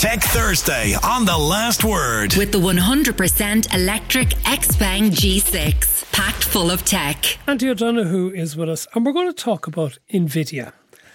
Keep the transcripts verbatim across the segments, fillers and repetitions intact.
Tech Thursday on The Last Word. With the one hundred percent electric Xpeng G six, packed full of tech. Andy O'Donoghue is with us, and we're going to talk about NVIDIA.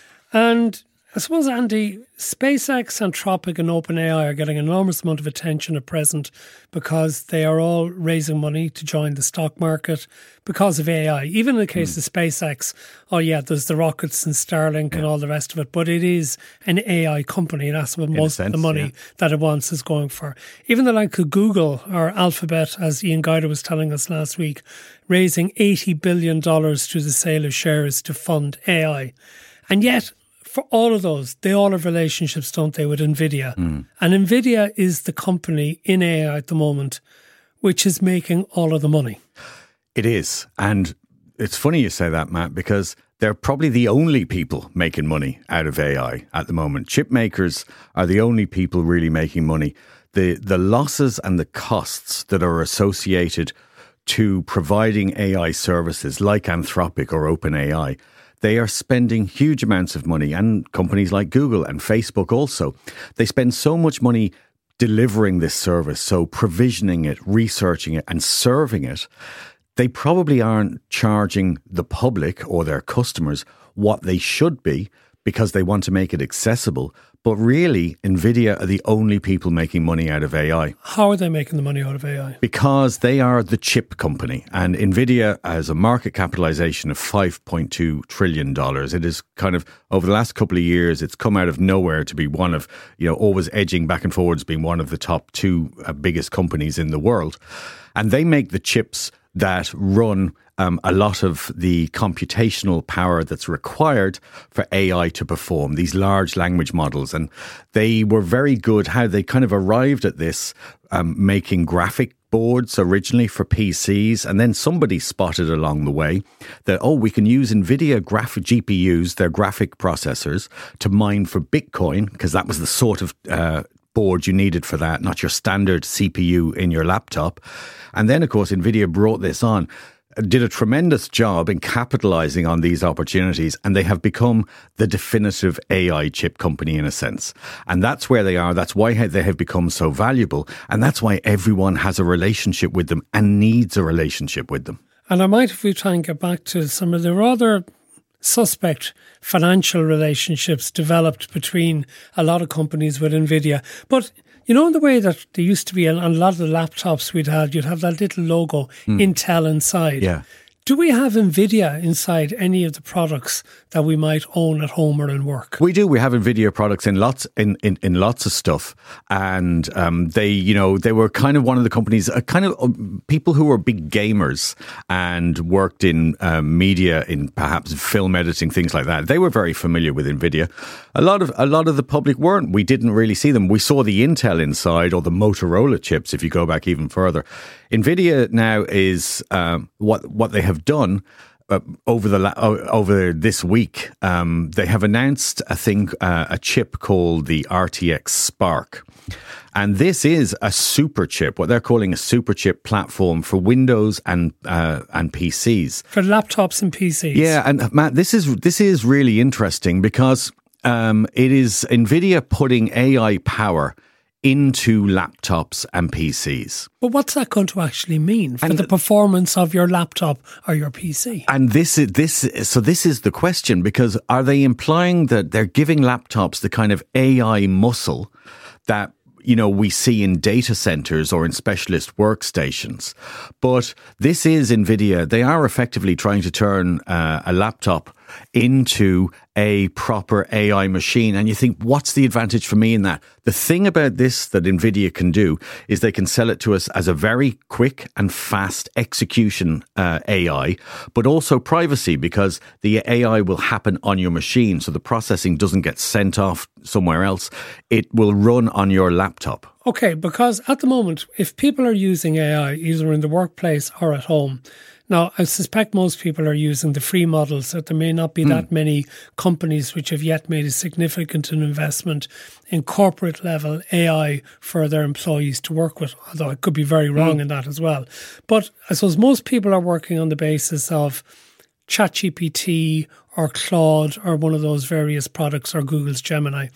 And I suppose, Andy, SpaceX, Anthropic and OpenAI are getting an enormous amount of attention at present because they are all raising money to join the stock market because of A I. Even in the case mm. of SpaceX, oh yeah, there's the rockets and Starlink yeah. and all the rest of it, but it is an A I company. That's what in most sense, of the money yeah. that it wants is going for. Even the like of Google or Alphabet, as Ian Guider was telling us last week, raising eighty billion dollars through the sale of shares to fund A I. And yet, for all of those, they all have relationships, don't they, with NVIDIA? Mm. And NVIDIA is the company in A I at the moment which is making all of the money. It is. And it's funny you say that, Matt, because they're probably the only people making money out of A I at the moment. Chip makers are the only people really making money. The, the losses and the costs that are associated to providing A I services like Anthropic or OpenAI, they are spending huge amounts of money, and companies like Google and Facebook also. They spend so much money delivering this service, so provisioning it, researching it and serving it. They probably aren't charging the public or their customers what they should be because they want to make it accessible. But really, NVIDIA are the only people making money out of A I. How are they making the money out of A I? Because they are the chip company. And NVIDIA has a market capitalization of five point two trillion dollars. It is kind of, over the last couple of years, it's come out of nowhere to be one of, you know, always edging back and forwards, being one of the top two uh, biggest companies in the world. And they make the chips that run um, a lot of the computational power that's required for A I to perform, these large language models. And they were very good how they kind of arrived at this, um, making graphic boards originally for P Cs. And then somebody spotted along the way that, oh, we can use NVIDIA graphic G P Us, their graphic processors, to mine for Bitcoin, because that was the sort of uh, board you needed for that, not your standard C P U in your laptop. And then, of course, NVIDIA brought this on, did a tremendous job in capitalizing on these opportunities, and they have become the definitive A I chip company in a sense. And that's where they are. That's why they have become so valuable. And that's why everyone has a relationship with them and needs a relationship with them. And I might, if we try and get back to some of the rather suspect financial relationships developed between a lot of companies with NVIDIA. But you know, in the way that there used to be on a lot of the laptops we'd had, you'd have that little logo, mm. Intel inside. Yeah. Do we have NVIDIA inside any of the products that we might own at home or in work? We do. We have NVIDIA products in lots in, in, in lots of stuff. And um, they, you know, they were kind of one of the companies, uh, kind of uh, people who were big gamers and worked in uh, media, in perhaps film editing, things like that. They were very familiar with NVIDIA. A lot of a lot of the public weren't. We didn't really see them. We saw the Intel inside or the Motorola chips, if you go back even further. NVIDIA now is um, what what they have done uh, over the la- over this week. Um, they have announced a thing, uh, a chip called the R T X Spark, and this is a super chip, what they're calling a super chip platform for Windows and uh, and P Cs, for laptops and P Cs. Yeah, and Matt, this is this is really interesting because um, it is NVIDIA putting A I power into laptops and P Cs. But what's that going to actually mean for and the performance of your laptop or your P C? And this is this. So this is the question, because are they implying that they're giving laptops the kind of A I muscle that, you know, we see in data centers or in specialist workstations? But this is NVIDIA. They are effectively trying to turn uh, a laptop into a proper A I machine. And you think, what's the advantage for me in that? The thing about this that NVIDIA can do is they can sell it to us as a very quick and fast execution uh, A I, but also privacy, because the A I will happen on your machine. So the processing doesn't get sent off somewhere else. It will run on your laptop. Okay, because at the moment, if people are using A I, either in the workplace or at home, now, I suspect most people are using the free models, that there may not be mm. that many companies which have yet made a significant investment in corporate level A I for their employees to work with, although I could be very wrong mm. in that as well. But I suppose most people are working on the basis of ChatGPT or Claude or one of those various products, or Google's Gemini.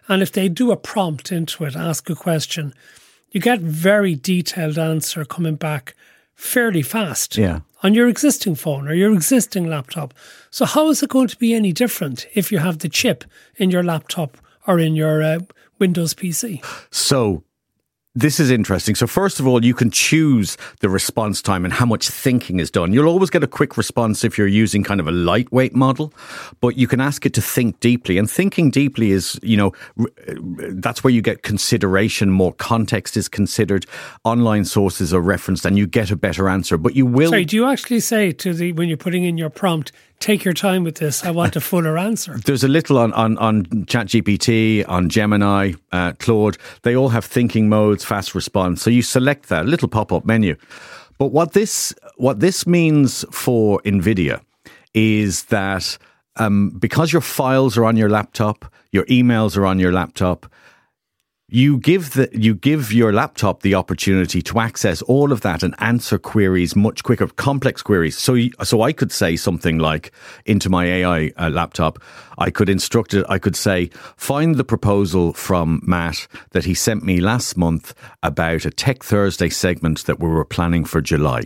And if they do a prompt into it, ask a question, you get very detailed answer coming back fairly fast Yeah. on your existing phone or your existing laptop. So how is it going to be any different if you have the chip in your laptop or in your uh, Windows P C? So this is interesting. So first of all, you can choose the response time and how much thinking is done. You'll always get a quick response if you're using kind of a lightweight model, but you can ask it to think deeply. And thinking deeply is, you know, that's where you get consideration, more context is considered, online sources are referenced, and you get a better answer. But you will... Sorry, do you actually say to the, when you're putting in your prompt, take your time with this, I want a fuller answer? There's a little on, on, on ChatGPT, on Gemini, uh, Claude. They all have thinking modes, fast response. So you select that, a little pop-up menu. But what this what this means for NVIDIA is that um, because your files are on your laptop, your emails are on your laptop, You give the you give your laptop the opportunity to access all of that and answer queries much quicker, complex queries. So, you, so I could say something like into my A I uh, laptop, I could instruct it. I could say, find the proposal from Matt that he sent me last month about a Tech Thursday segment that we were planning for July,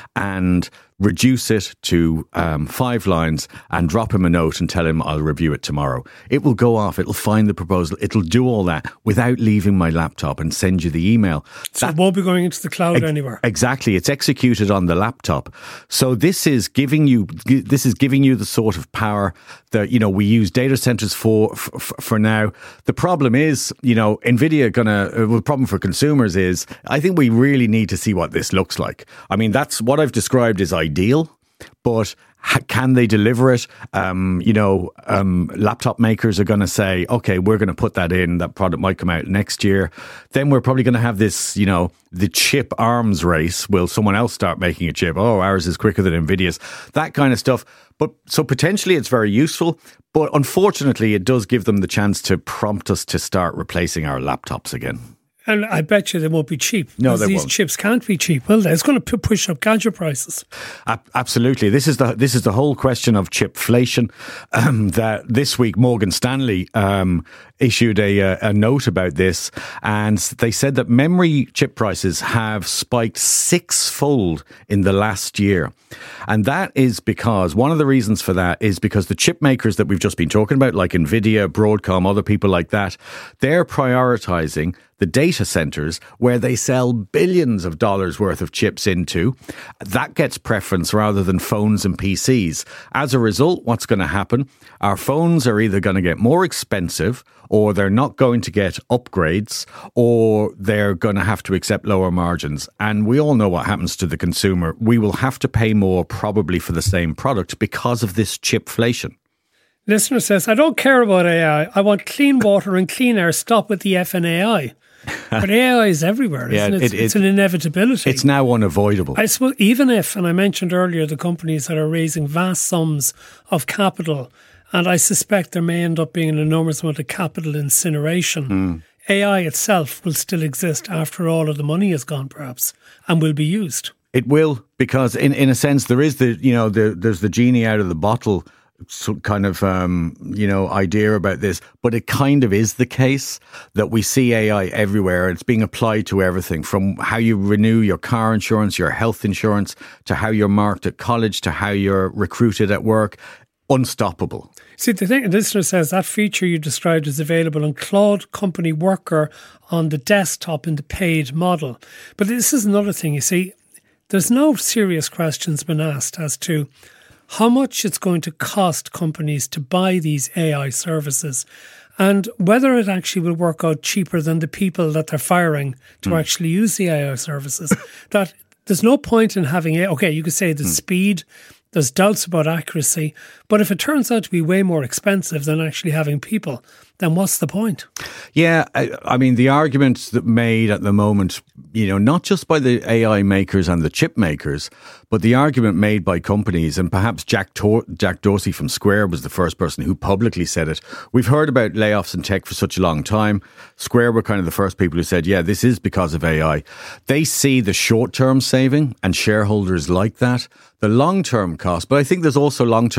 and reduce it to um, five lines and drop him a note and tell him I'll review it tomorrow. It will go off. It'll find the proposal. It'll do all that without leaving my laptop and send you the email. So that, it won't be going into the cloud ex- anywhere. Exactly. It's executed on the laptop. So this is giving you this is giving you the sort of power that, you know, we use data centers for for, for now. The problem is, you know, NVIDIA gonna well, the problem for consumers is I think we really need to see what this looks like. I mean, that's what I've described as ideal, but can they deliver it? Um, you know, um, laptop makers are going to say, okay, we're going to put that in. That product might come out next year. Then we're probably going to have this, you know, the chip arms race. Will someone else start making a chip? Oh, ours is quicker than NVIDIA's. That kind of stuff. But so potentially it's very useful. But unfortunately, it does give them the chance to prompt us to start replacing our laptops again. And I bet you they won't be cheap. No, they these won't. chips can't be cheap, will they? It's going to push up gadget prices. A- absolutely. This is the this is the whole question of chipflation. Um, that this week Morgan Stanley um, issued a, a, a note about this, and they said that memory chip prices have spiked sixfold in the last year. And that is because one of the reasons for that is because the chip makers that we've just been talking about, like NVIDIA, Broadcom, other people like that, they're prioritizing the data centers where they sell billions of dollars worth of chips into. That gets preference rather than phones and P Cs. As a result, what's going to happen? Our phones are either going to get more expensive, or they're not going to get upgrades, or they're going to have to accept lower margins. And we all know what happens to the consumer. We will have to pay more probably for the same product because of this chipflation. Listener says, I don't care about A I. I want clean water and clean air. Stop with the F N A I. But A I is everywhere, isn't Yeah, it? It's, it- it's it- an inevitability. It's now unavoidable. I suppose even if, and I mentioned earlier, the companies that are raising vast sums of capital, and I suspect there may end up being an enormous amount of capital incineration, Mm. A I itself will still exist after all of the money is gone, perhaps, and will be used. It will, because in, in a sense, there is the, you know, the, there's the genie out of the bottle so kind of, um, you know, idea about this, but it kind of is the case that we see A I everywhere. It's being applied to everything, from how you renew your car insurance, your health insurance, to how you're marked at college, to how you're recruited at work. Unstoppable. See, the thing, the listener says that feature you described is available on Claude Company Worker on the desktop in the paid model. But this is another thing, you see, there's no serious questions been asked as to how much it's going to cost companies to buy these A I services, and whether it actually will work out cheaper than the people that they're firing to mm. actually use the A I services. That there's no point in having it. Okay, you could say the mm. speed, there's doubts about accuracy, but if it turns out to be way more expensive than actually having people, then what's the point? Yeah, I, I mean, the arguments that made at the moment, you know, not just by the A I makers and the chip makers, but the argument made by companies, and perhaps Jack Tor- Jack Dorsey from Square was the first person who publicly said it. We've heard about layoffs in tech for such a long time. Square were kind of the first people who said, yeah, this is because of A I. They see the short-term saving, and shareholders like that. The long-term cost, but I think there's also long-term costs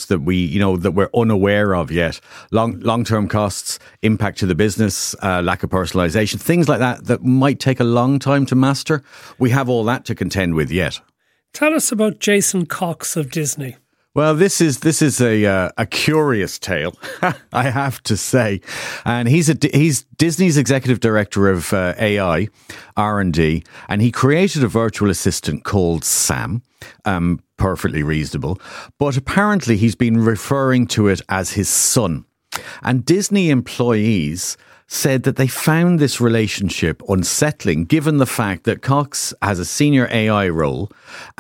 costs that we, you know, that we're unaware of yet. Long, long-term costs, impact to the business, uh, lack of personalization, things like that, that might take a long time to master. We have all that to contend with yet. Tell us about Jason Cox of Disney. Well, this is this is a uh, a curious tale, I have to say, and he's a he's Disney's executive director of uh, A I, R and D, and he created a virtual assistant called Sam. Um, perfectly reasonable, but apparently he's been referring to it as his son, and Disney employees said that they found this relationship unsettling, given the fact that Cox has a senior A I role,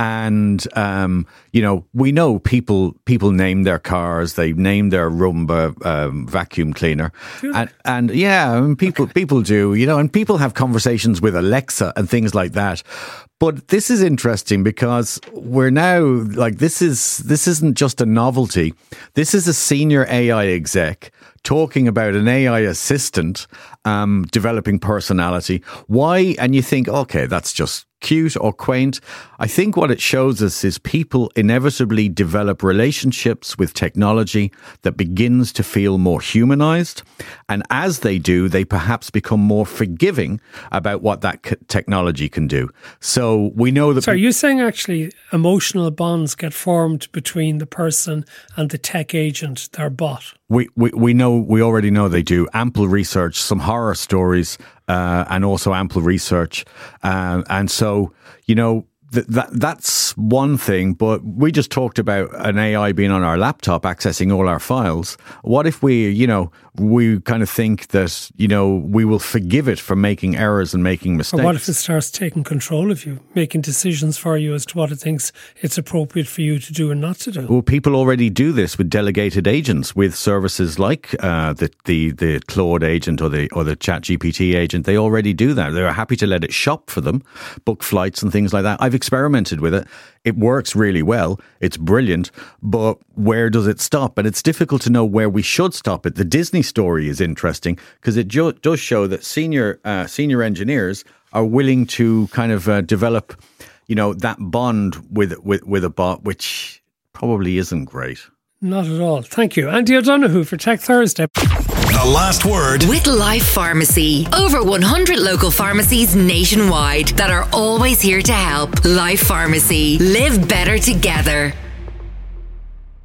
and um, you know we know people people name their cars, they name their Roomba um, vacuum cleaner, and, and yeah, I mean, people okay. people do, you know, and people have conversations with Alexa and things like that. But this is interesting because we're now like this is this isn't just a novelty. This is a senior A I exec talking about an A I assistant um, developing personality. Why? And you think, okay, that's just cute or quaint. I think what it shows us is people inevitably develop relationships with technology that begins to feel more humanized. And as they do, they perhaps become more forgiving about what that c- technology can do. So we know that... So are you saying actually emotional bonds get formed between the person and the tech agent, their bot? We, we, we know, we already know they do. Ample research, some horror stories, uh, and also ample research. Uh, and so, you know, th- that that's one thing, but we just talked about an A I being on our laptop, accessing all our files. What if we, you know, we kind of think that, you know, we will forgive it for making errors and making mistakes? Or what if it starts taking control of you, making decisions for you as to what it thinks it's appropriate for you to do and not to do? Well, people already do this with delegated agents, with services like uh, the, the the Claude agent or the or the ChatGPT agent. They already do that. They're happy to let it shop for them, book flights and things like that. I've experimented with it. It works really well. It's brilliant. But where does it stop? And it's difficult to know where we should stop it. The Disney story is interesting because it jo- does show that senior uh, senior engineers are willing to kind of uh, develop, you know, that bond with, with, with a bot, which probably isn't great. Not at all. Thank you. Andy O'Donoghue for Tech Thursday. The last word with Life Pharmacy. Over one hundred local pharmacies nationwide that are always here to help. Life Pharmacy. Live better together.